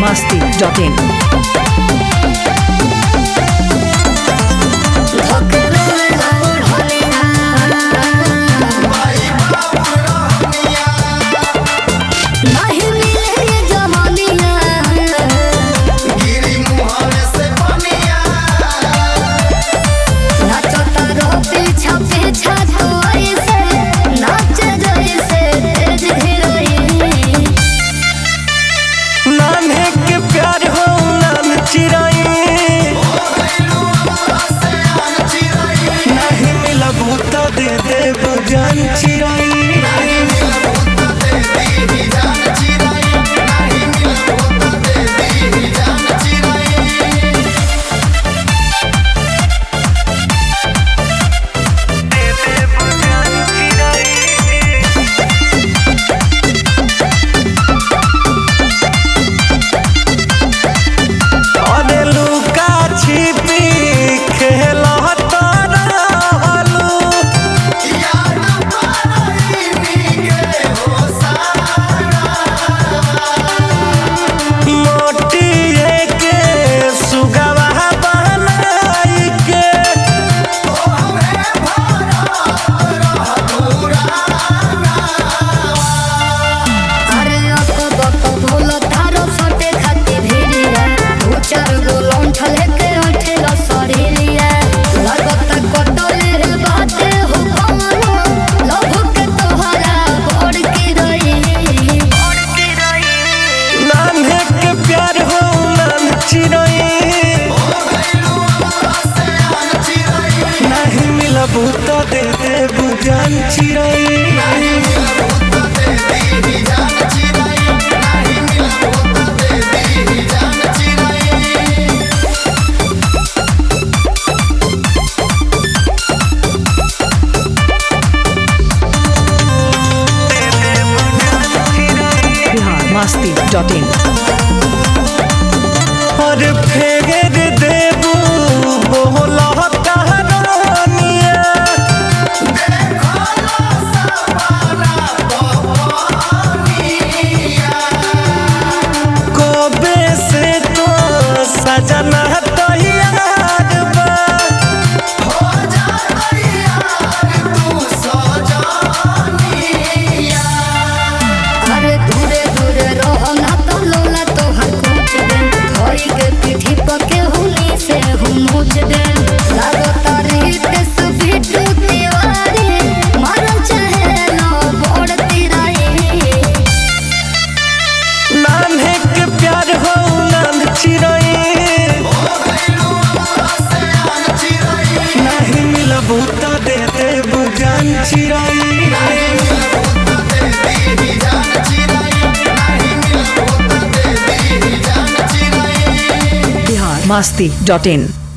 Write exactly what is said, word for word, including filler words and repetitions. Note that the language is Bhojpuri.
masti dot in. बूता दे दे बुझान चिराई Bihar masti dot in. और फेर देबू बोला सजना तैयार बा हो जा तैयार तू सजनिया अरे दूरे दूरे रहो ना तो लोला तो हर कुछ दे होई के पीठी पके हुनी से हम मुझ दे लागो तारी ते स्वीट दीवारी मर चाहे लो बोड़ तिराई नान्हे के प्यार हो नान चिराई बूता दे दे बुझान चिराई Bihar masti dot in.